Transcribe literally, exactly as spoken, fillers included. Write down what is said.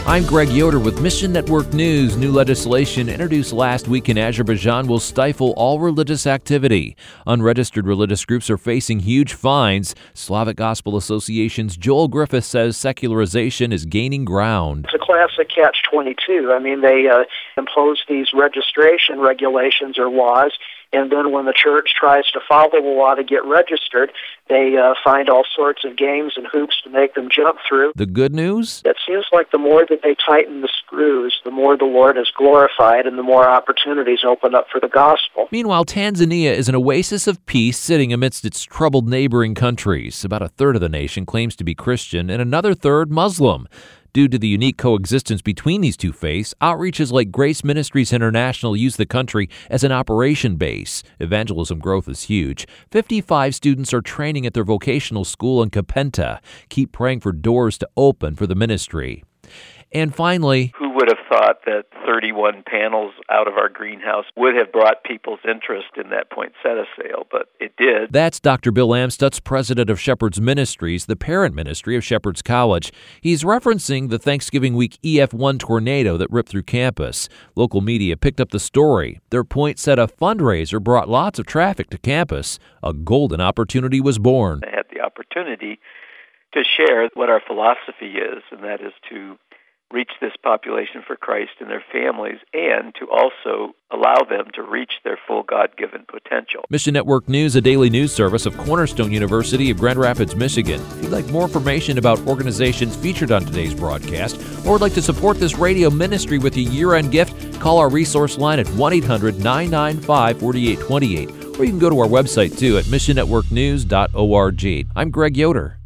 I'm Greg Yoder with Mission Network News. New legislation introduced last week in Azerbaijan will stifle all religious activity. Unregistered religious groups are facing huge fines. Slavic Gospel Association's Joel Griffith says secularization is gaining ground. It's a classic catch twenty-two. I mean, they uh, impose these registration regulations or laws, and then when the church tries to follow the law to get registered, they uh, find all sorts of games and hoops to make them jump through. The good news? It seems like the more that they tighten the screws, the more the Lord is glorified and the more opportunities open up for the gospel. Meanwhile, Tanzania is an oasis of peace sitting amidst its troubled neighboring countries. About a third of the nation claims to be Christian and another third Muslim. Due to the unique coexistence between these two faiths, outreaches like Grace Ministries International use the country as an operation base. Evangelism growth is huge. fifty-five students are training at their vocational school in Kapenta. Keep praying for doors to open for the ministry. And finally, who would have thought that thirty-one panels out of our greenhouse would have brought people's interest in that poinsettia sale, but it did. That's Doctor Bill Amstutz, president of Shepherd's Ministries, the parent ministry of Shepherd's College. He's referencing the Thanksgiving week E F one tornado that ripped through campus. Local media picked up the story. Their poinsettia fundraiser brought lots of traffic to campus. A golden opportunity was born. I had the opportunity to share what our philosophy is, and that is to reach this population for Christ and their families, and to also allow them to reach their full God-given potential. Mission Network News, a daily news service of Cornerstone University of Grand Rapids, Michigan. If you'd like more information about organizations featured on today's broadcast, or would like to support this radio ministry with a year-end gift, call our resource line at one eight hundred nine nine five four eight two eight, or you can go to our website too at mission network news dot org. I'm Greg Yoder.